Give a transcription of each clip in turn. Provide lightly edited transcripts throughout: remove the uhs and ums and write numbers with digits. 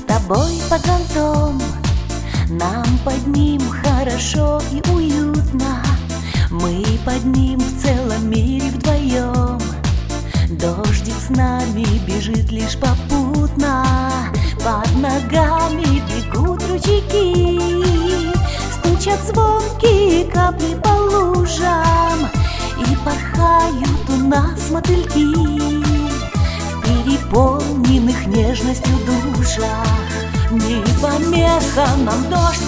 тобой под зонтом, нам под ним хорошо и уютно. Мы под ним в целом мире вдвоем. Дождик с нами бежит лишь попутно, под ногами бегут ручейки, стучат звонкие капли по лужам, и порхают у нас мотыльки в переполненных нежностью душах. Не помеха нам дождь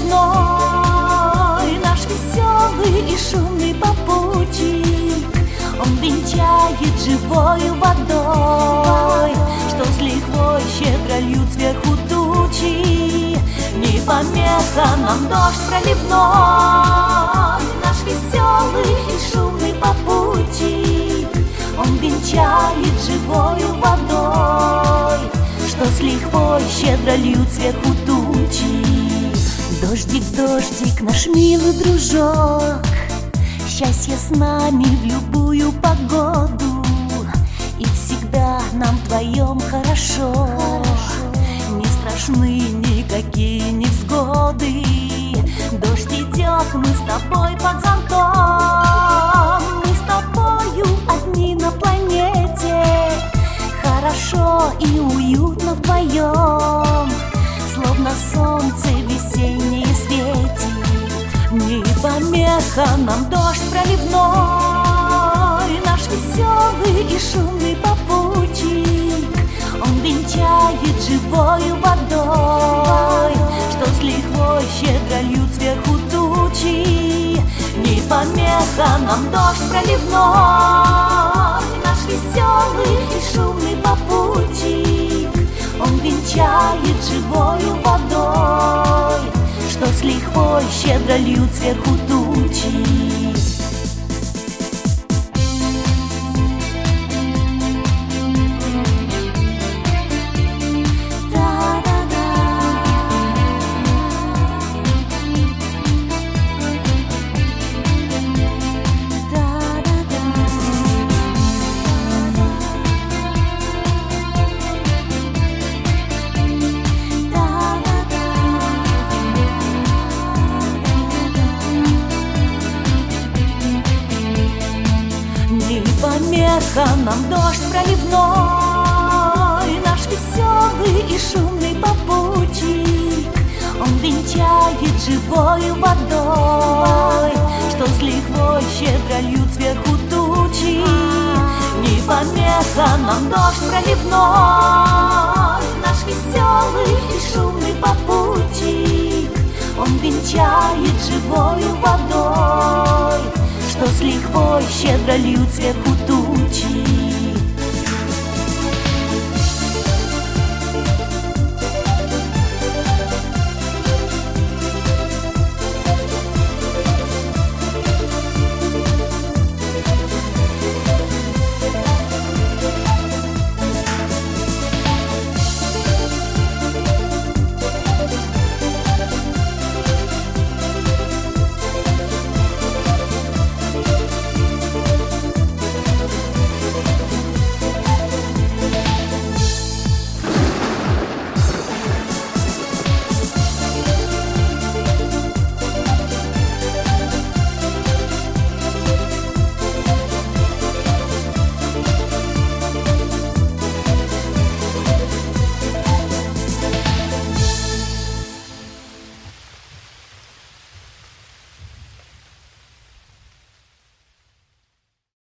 проливной, наш веселый и шумный попутчик. Он венчает живою водой, что с лихвой щедро льют сверху тучи. Не помеха нам дождь проливной, наш веселый и шумный попутчик. Он венчает живою водой, что с лихвой щедро льют сверху тучи. Дождик, дождик, наш милый дружок, счастье с нами в любую погоду, и всегда нам вдвоем хорошо. Не страшны никакие невзгоды. Дождь идет, мы с тобой под зонтом, мы с тобою одни на планете. Хорошо и уютно вдвоем, словно солнце весеннее светит. Не помеха нам дождь проливной, наш веселый и шумный попутчик. Он венчает живою водой, что с лихвой щедро льют сверху тучи. Не помеха нам дождь проливной, наш веселый и шумный попутчик. Он венчает живою водой, что с лихвой щедро льют сверху тучи. Помеха нам дождь проливной, наш веселый и шумный попутчик. Он венчает живою водой, что с лихвой щедро льют сверху тучи. Не помеха нам дождь проливной, наш веселый и шумный попутчик. Он венчает живою водой, что с лихвой щедро льют сверху тучи.